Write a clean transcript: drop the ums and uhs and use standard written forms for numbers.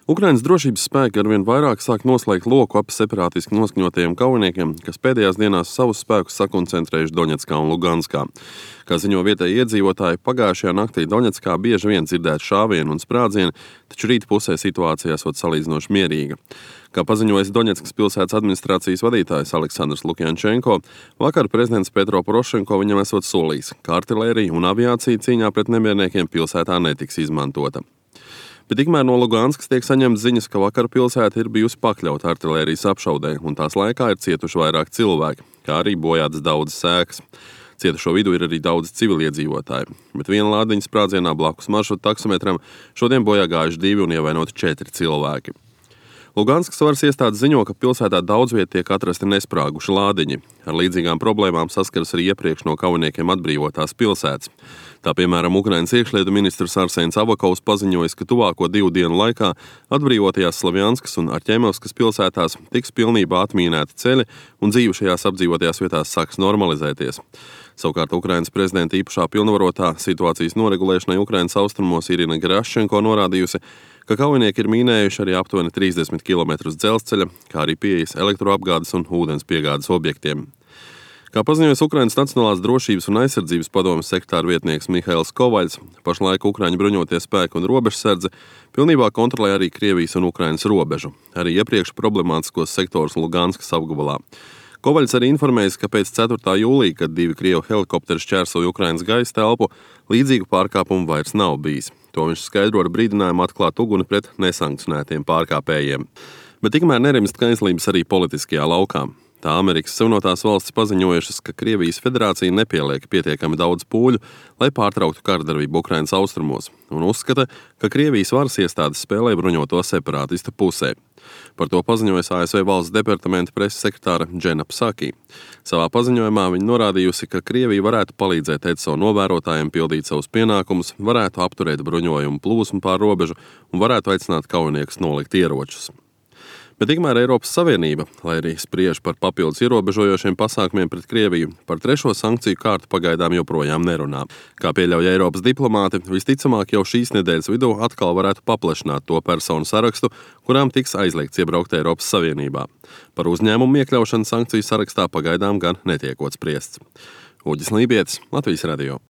Ukrainas drošības spēki arvien vairāk sāk noslēgt loku ap separātiski noskaņotajiem kaujiniekiem, kas pēdējās dienās savus spēkus sakoncentrējuši Doņetskā un Luganskā. Kā ziņo vietēji iedzīvotāji, pagājušajā naktī Doņetskā bieži vien dzirdēt šāvienu un sprādzienu, taču rīta pusē situācija esot salīdzinoši mierīga. Kā paziņojis Doņetskas pilsētas administrācijas vadītājs Aleksandrs Lukjančenko, vakar prezidents Petro Porošenko viņam esot solījis, ka artilērija un aviācija cīņā pret nemierniekiem pilsētā netiks izmantota. Bet tikmēr no Luganskas tiek saņemts ziņas, ka vakar pilsēta ir bijusi pakļauta artilērijas apšaudē, un tās laikā ir cietuši vairāk cilvēki, kā arī bojātas daudzas sēkas. Cietušo vidū ir arī daudz civiliedzīvotāji, bet viena lādiņa sprādzienā blakus maršruta taksometram šodien bojā gājuši 2 un ievainoti 4 cilvēki. Luganskas varas iestādes ziņo, ka pilsētā daudz viet tiek atrasti nesprāguši lādiņi. Ar līdzīgām problēmām saskaras arī iepriekš no kaujiniekiem atbrīvotās pilsētas. Tā piemēram, Ukrainas iekšlietu ministrs Arsenis Avakovs paziņojis, ka tuvāko 2 dienu laikā atbrīvotajās Slavjanskas un Arķēmovskas pilsētās tiks pilnībā atmīnēti ceļi un dzīve šajās apdzīvotajās vietās sāks normalizēties. Savukārt Ukrainas prezidenta īpašā pilnvarotā situācijas noregulēšanai Ukrainas austrumos Irina Gerašenko norādījusi, ka kaujinieki ir mīnējuši arī aptuveni 30 km dzelzceļa, kā arī pieejas elektroapgādes un ūdens piegādes objektiem. Kā paziņojas Ukrainas Nacionālās drošības un aizsardzības padomes sekretāra vietnieks Mihails Kovaļs, pašlaik Ukraiņu bruņotie spēki un robežsardze pilnībā kontrolē arī Krievijas un Ukrainas robežu, arī iepriekš problemātiskos sektorus Luganskas apgabalā. Kovaļs arī informējis, ka pēc 4. jūlija, kad 2 Krievu helikopteri šķērsoja Ukrainas gaisa telpu, līdzīgu pārkāpumu vairs nav bijis. To viņš skaidro ar brīdinājumu atklāt uguni pret nesankcionētiem pārkāpējiem. Bet tikmēr nerimst kaislības arī politiskajā laukā. Tā Amerikas Savienotās valstis paziņojušas, ka Krievijas federācija nepieliek pietiekami daudz pūļu, lai pārtrauktu kārdarbību Ukrainas austrumos, un uzskata, ka Krievijas varas iestādes spēlē bruņoto separātistu pusē. Par to paziņojas ASV valsts departamenta preses sekretāra Džena Psaki. Savā paziņojumā viņa norādījusi, ka Krievija varētu palīdzēt ECO novērotājiem pildīt savus pienākumus, varētu apturēt bruņojumu plūsmu pār robežu un varētu aicināt kaujiniekus nolikt ieročus. Bet tikmēr Eiropas Savienība, lai arī spriež par papildus ierobežojošiem pasākumiem pret Krieviju, par 3. sankciju kārtu pagaidām joprojām nerunā. Kā pieļauj Eiropas diplomāti, visticamāk jau šīs nedēļas vidū atkal varētu paplašināt to personu sarakstu, kurām tiks aizliegts iebraukt Eiropas Savienībā. Par uzņēmumu iekļaušanu sankciju sarakstā pagaidām gan netiekot spriests. Uģis Lībietis, Latvijas radio.